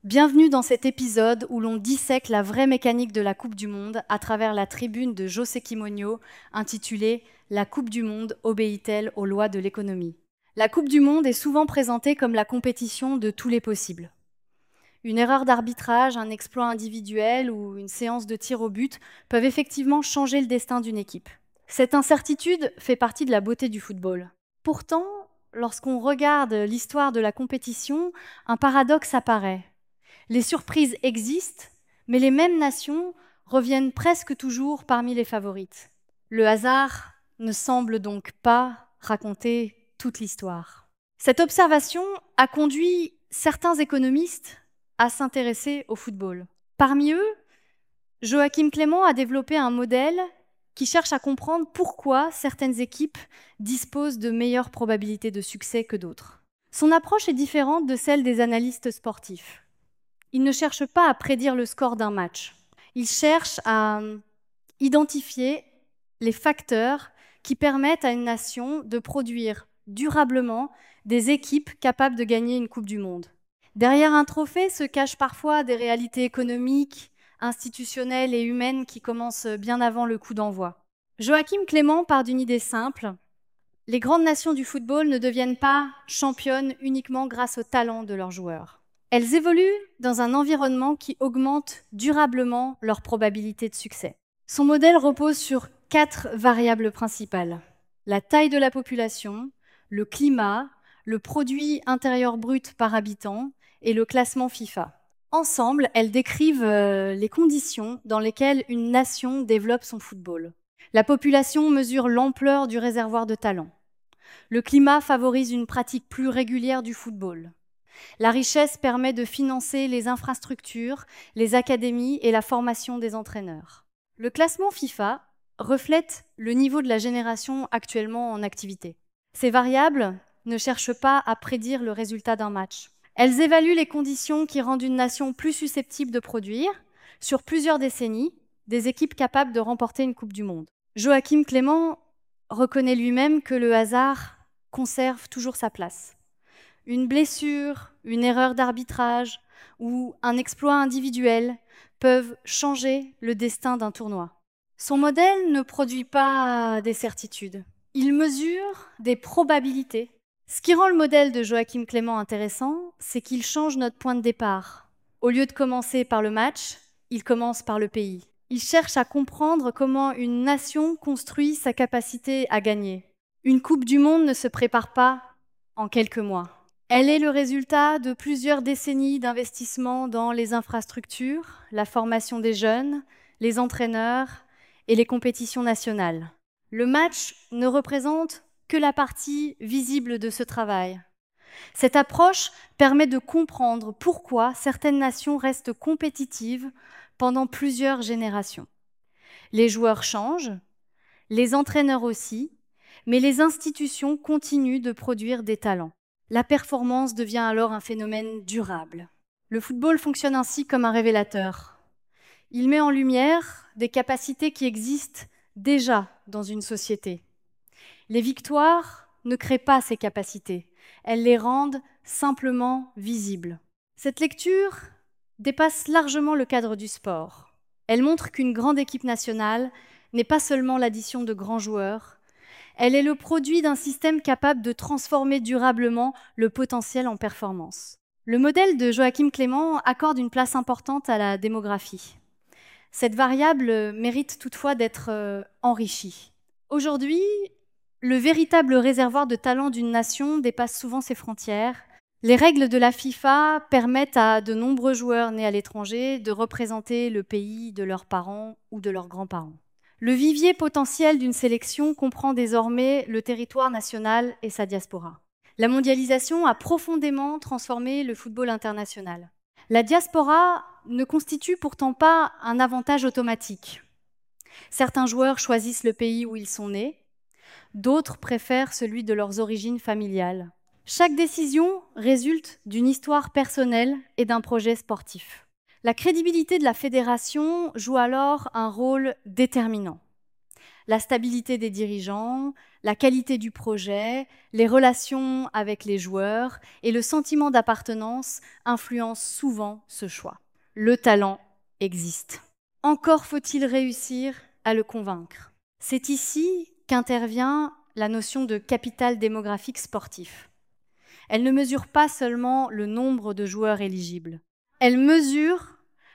Bienvenue dans cet épisode où l'on dissèque la vraie mécanique de la Coupe du Monde à travers la tribune de José Quimonio intitulée « La Coupe du Monde obéit-elle aux lois de l'économie ?» La Coupe du Monde est souvent présentée comme la compétition de tous les possibles. Une erreur d'arbitrage, un exploit individuel ou une séance de tir au but peuvent effectivement changer le destin d'une équipe. Cette incertitude fait partie de la beauté du football. Pourtant, lorsqu'on regarde l'histoire de la compétition, un paradoxe apparaît. Les surprises existent, mais les mêmes nations reviennent presque toujours parmi les favorites. Le hasard ne semble donc pas raconter toute l'histoire. Cette observation a conduit certains économistes à s'intéresser au football. Parmi eux, Joachim Clément a développé un modèle qui cherche à comprendre pourquoi certaines équipes disposent de meilleures probabilités de succès que d'autres. Son approche est différente de celle des analystes sportifs. Il ne cherche pas à prédire le score d'un match. Il cherche à identifier les facteurs qui permettent à une nation de produire durablement des équipes capables de gagner une Coupe du Monde. Derrière un trophée se cachent parfois des réalités économiques, institutionnelles et humaines qui commencent bien avant le coup d'envoi. Joachim Clément part d'une idée simple. Les grandes nations du football ne deviennent pas championnes uniquement grâce au talent de leurs joueurs. Elles évoluent dans un environnement qui augmente durablement leur probabilité de succès. Son modèle repose sur 4 variables principales. La taille de la population, le climat, le produit intérieur brut par habitant et le classement FIFA. Ensemble, elles décrivent les conditions dans lesquelles une nation développe son football. La population mesure l'ampleur du réservoir de talent. Le climat favorise une pratique plus régulière du football. La richesse permet de financer les infrastructures, les académies et la formation des entraîneurs. Le classement FIFA reflète le niveau de la génération actuellement en activité. Ces variables ne cherchent pas à prédire le résultat d'un match. Elles évaluent les conditions qui rendent une nation plus susceptible de produire, sur plusieurs décennies, des équipes capables de remporter une Coupe du Monde. Joachim Clément reconnaît lui-même que le hasard conserve toujours sa place. Une blessure, une erreur d'arbitrage ou un exploit individuel peuvent changer le destin d'un tournoi. Son modèle ne produit pas des certitudes. Il mesure des probabilités. Ce qui rend le modèle de Joachim Clément intéressant, c'est qu'il change notre point de départ. Au lieu de commencer par le match, il commence par le pays. Il cherche à comprendre comment une nation construit sa capacité à gagner. Une Coupe du Monde ne se prépare pas en quelques mois. Elle est le résultat de plusieurs décennies d'investissement dans les infrastructures, la formation des jeunes, les entraîneurs et les compétitions nationales. Le match ne représente que la partie visible de ce travail. Cette approche permet de comprendre pourquoi certaines nations restent compétitives pendant plusieurs générations. Les joueurs changent, les entraîneurs aussi, mais les institutions continuent de produire des talents. La performance devient alors un phénomène durable. Le football fonctionne ainsi comme un révélateur. Il met en lumière des capacités qui existent déjà dans une société. Les victoires ne créent pas ces capacités, elles les rendent simplement visibles. Cette lecture dépasse largement le cadre du sport. Elle montre qu'une grande équipe nationale n'est pas seulement l'addition de grands joueurs, elle est le produit d'un système capable de transformer durablement le potentiel en performance. Le modèle de Joachim Clément accorde une place importante à la démographie. Cette variable mérite toutefois d'être enrichie. Aujourd'hui, le véritable réservoir de talent d'une nation dépasse souvent ses frontières. Les règles de la FIFA permettent à de nombreux joueurs nés à l'étranger de représenter le pays de leurs parents ou de leurs grands-parents. Le vivier potentiel d'une sélection comprend désormais le territoire national et sa diaspora. La mondialisation a profondément transformé le football international. La diaspora ne constitue pourtant pas un avantage automatique. Certains joueurs choisissent le pays où ils sont nés, d'autres préfèrent celui de leurs origines familiales. Chaque décision résulte d'une histoire personnelle et d'un projet sportif. La crédibilité de la fédération joue alors un rôle déterminant. la stabilité des dirigeants, la qualité du projet, les relations avec les joueurs et le sentiment d'appartenance influencent souvent ce choix. Le talent existe. Encore faut-il réussir à le convaincre. C'est ici qu'intervient la notion de capital démographique sportif. Elle ne mesure pas seulement le nombre de joueurs éligibles. Elle mesure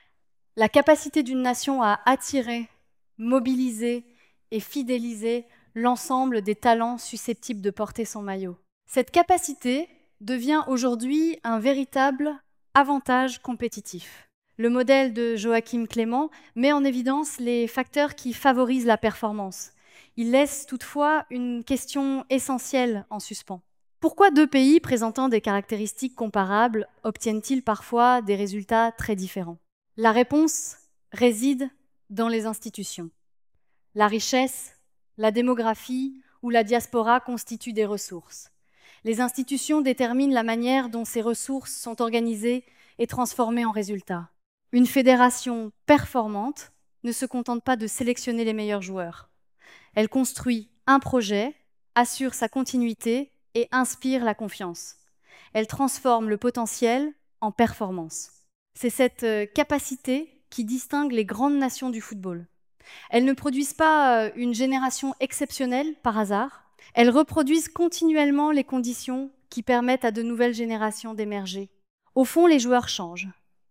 la capacité d'une nation à attirer, mobiliser et fidéliser l'ensemble des talents susceptibles de porter son maillot. Cette capacité devient aujourd'hui un véritable avantage compétitif. Le modèle de Joachim Clément met en évidence les facteurs qui favorisent la performance. Il laisse toutefois une question essentielle en suspens. Pourquoi deux pays présentant des caractéristiques comparables obtiennent-ils parfois des résultats très différents? La réponse réside dans les institutions. La richesse, la démographie ou la diaspora constituent des ressources. Les institutions déterminent la manière dont ces ressources sont organisées et transformées en résultats. Une fédération performante ne se contente pas de sélectionner les meilleurs joueurs. Elle construit un projet, assure sa continuité et inspire la confiance. Elle transforme le potentiel en performance. C'est cette capacité qui distingue les grandes nations du football. Elles ne produisent pas une génération exceptionnelle par hasard. Elles reproduisent continuellement les conditions qui permettent à de nouvelles générations d'émerger. Au fond, les joueurs changent.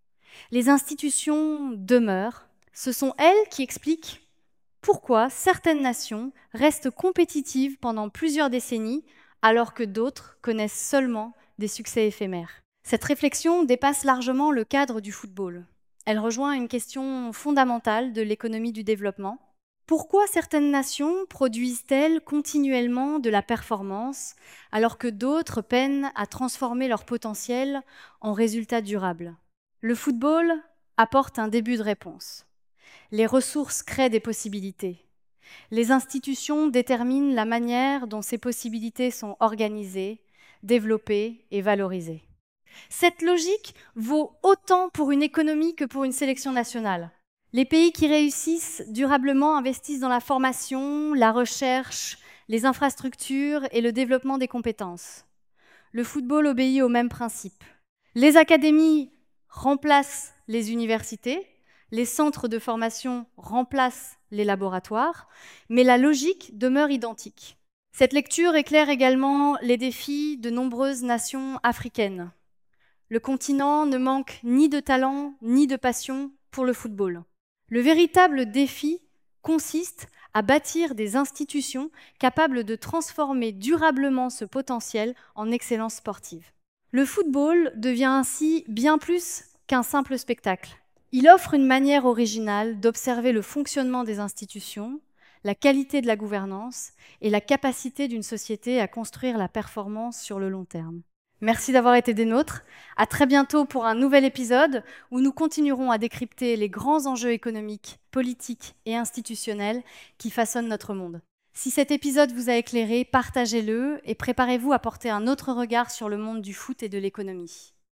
Les institutions demeurent. Ce sont elles qui expliquent pourquoi certaines nations restent compétitives pendant plusieurs décennies alors que d'autres connaissent seulement des succès éphémères. Cette réflexion dépasse largement le cadre du football. Elle rejoint une question fondamentale de l'économie du développement. Pourquoi certaines nations produisent-elles continuellement de la performance alors que d'autres peinent à transformer leur potentiel en résultats durables? Le football apporte un début de réponse. Les ressources créent des possibilités. Les institutions déterminent la manière dont ces possibilités sont organisées, développées et valorisées. Cette logique vaut autant pour une économie que pour une sélection nationale. Les pays qui réussissent durablement investissent dans la formation, la recherche, les infrastructures et le développement des compétences. Le football obéit au même principe. Les académies remplacent les universités, les centres de formation remplacent les laboratoires, mais la logique demeure identique. Cette lecture éclaire également les défis de nombreuses nations africaines. Le continent ne manque ni de talent ni de passion pour le football. Le véritable défi consiste à bâtir des institutions capables de transformer durablement ce potentiel en excellence sportive. Le football devient ainsi bien plus qu'un simple spectacle. Il offre une manière originale d'observer le fonctionnement des institutions, la qualité de la gouvernance et la capacité d'une société à construire la performance sur le long terme. Merci d'avoir été des nôtres. À très bientôt pour un nouvel épisode où nous continuerons à décrypter les grands enjeux économiques, politiques et institutionnels qui façonnent notre monde. Si cet épisode vous a éclairé, partagez-le et préparez-vous à porter un autre regard sur le monde du foot et de l'économie.